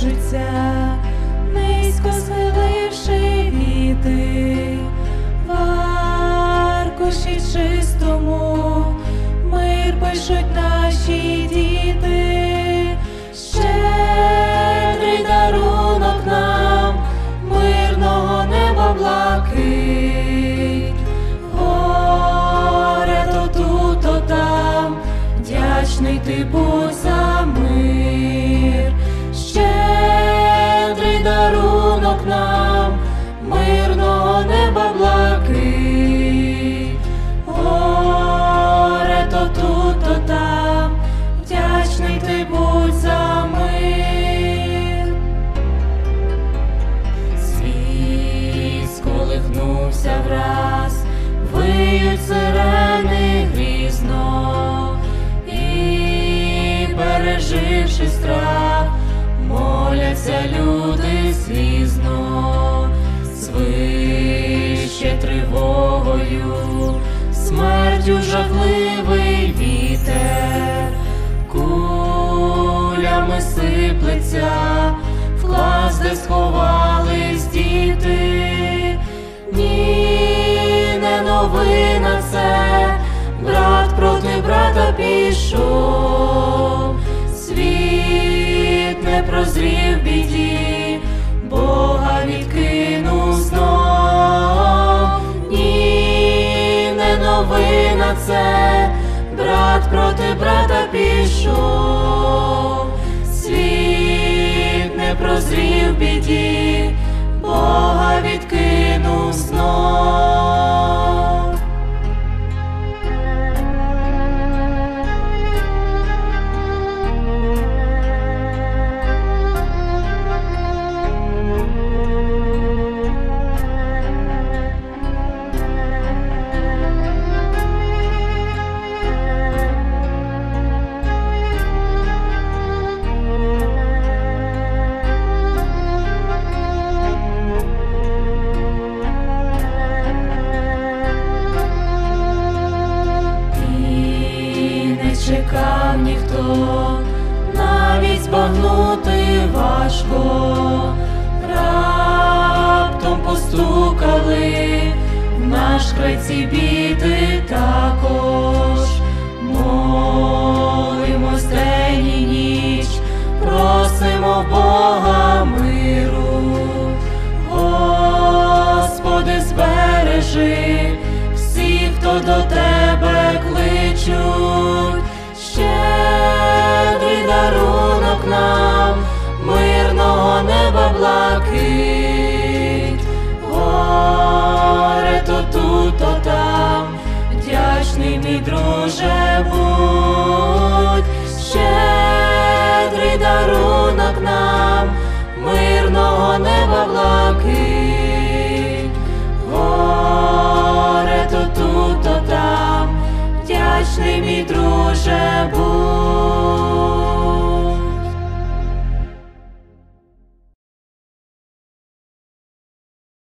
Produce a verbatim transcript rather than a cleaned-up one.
пишуться, низько схиливши віти, в аркуші чистому мир пишуть наші діти. Щедрий дарунок нам мирного неба блакить, горе то тут, то там, вдячний ти будь за мир. Щедрий дарунок нам мирного неба блакить, горе то тут, то там, вдячний ти будь за мир. Світ сколихнувся враз, виють сирени грізно, і, переживши страх, моляться люди слізно. Свище тривогою, смертю жахливий вітер, кулями сиплеться в клас, де сховались діти. Ні, не новина це, брат проти брата пішов, світ не прозрів біді, Бога відкинув знов. Ні, не новина це, брат проти брата пішов, світ не прозрів біді, Бога відкинув знов. Чекав ніхто, навіть збагнути важко, раптом постукали в наш край ці біди також. Молимось день і ніч, просимо Бога миру. Господи, збережи всіх, хто до Тебе кличуть. Щедрий дарунок нам мирного неба блакить, горе то тут, то там, вдячний мій друже будь. Щедрий дарунок нам мирного неба блакить, горе то тут, то там, вдячний мій друже будь.